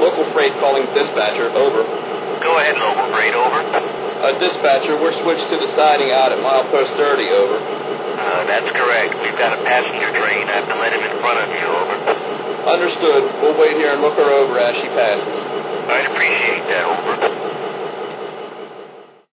Local freight calling dispatcher, over. Go ahead, local freight, over. Dispatcher, we're switched to the siding out at milepost 30, over. That's correct. We've got a passenger train. I have to let him in front of you, over. Understood. We'll wait here and look her over as she passes. I'd appreciate that, over.